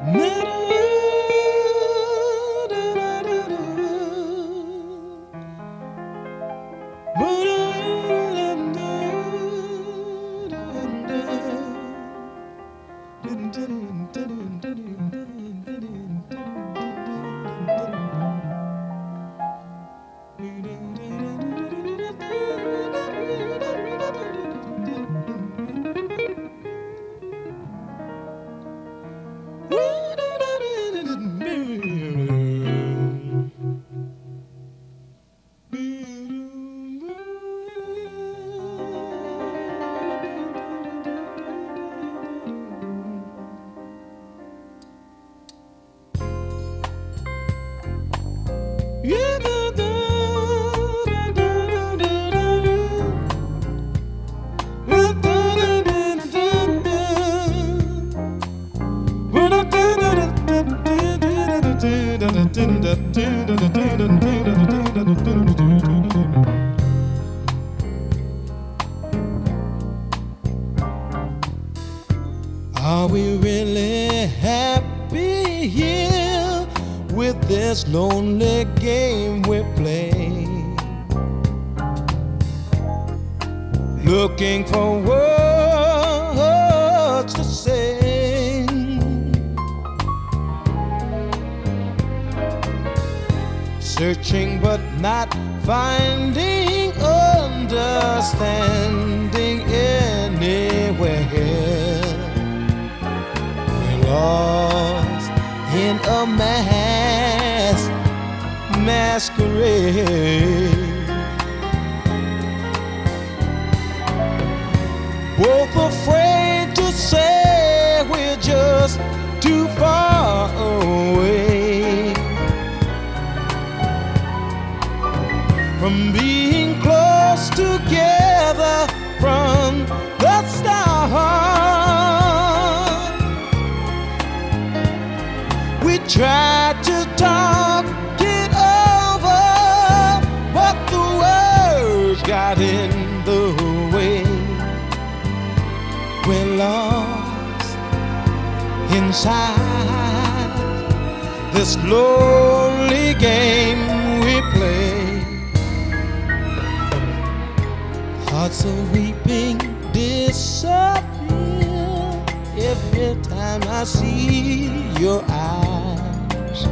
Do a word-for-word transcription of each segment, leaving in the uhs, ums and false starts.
Are we really happy here with this lonely game we play? Looking for words to say, searching but not finding understanding anywhere. We're lost in a mass masquerade, both afraid to say we're just too far away from being close together from the start. We tried to talk it over, but the words got in the way. We're lost inside this lonely game we play. Hearts are weeping disappear every time I see your eyes.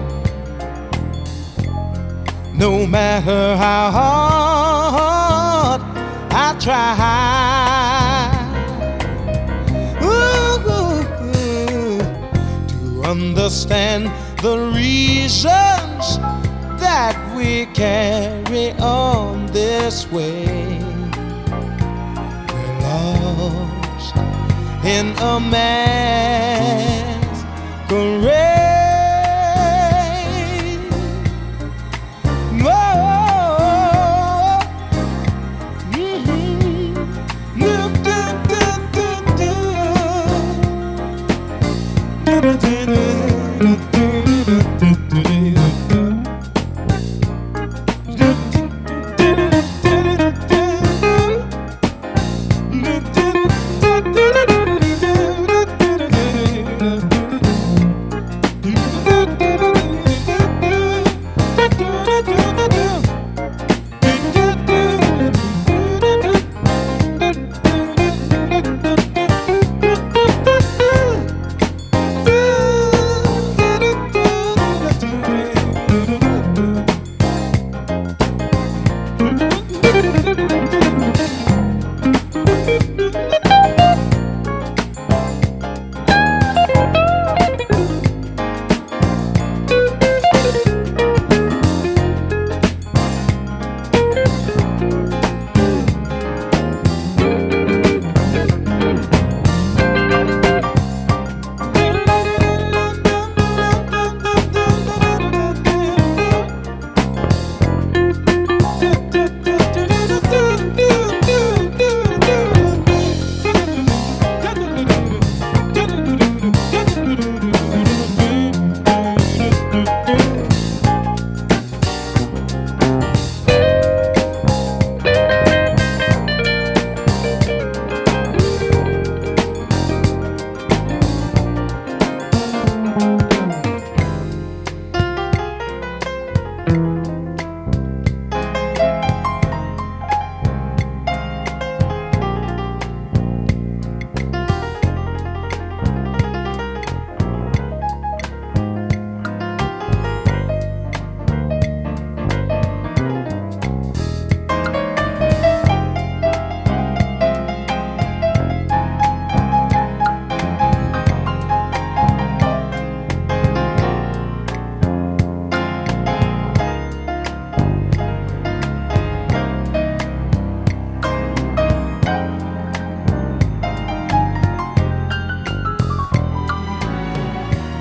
No matter how hard I try to understand the reasons that we carry on this way. We're lost in a masquerade.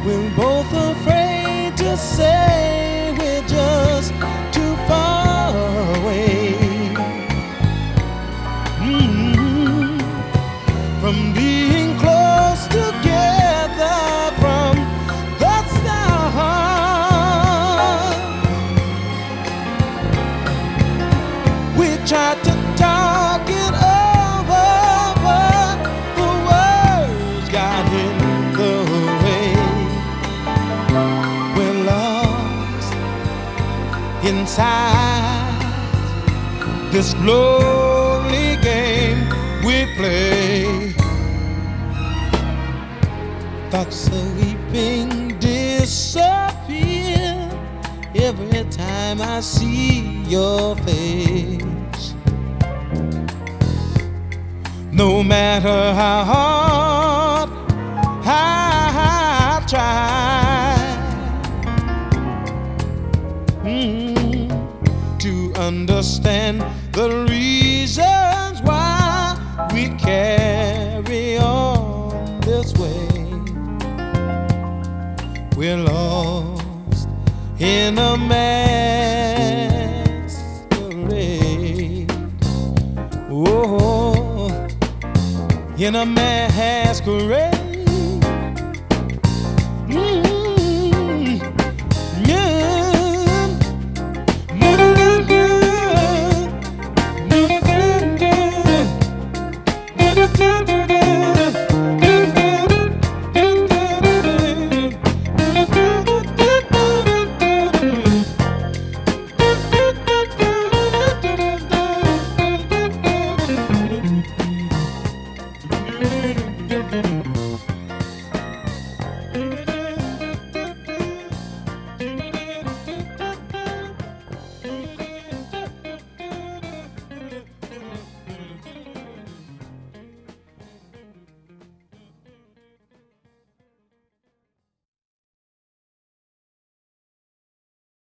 we're both afraid to say we're just too far away mm-hmm. from being close together from the start. We tried to talk it over, but the words got in the way. We're lost inside this lonely game we play. Thoughts so weeping disappear every time I see your face. No matter how hard I try mm, to understand the reasons why we carry on this way. We're lost in a masquerade. Oh, in a masquerade.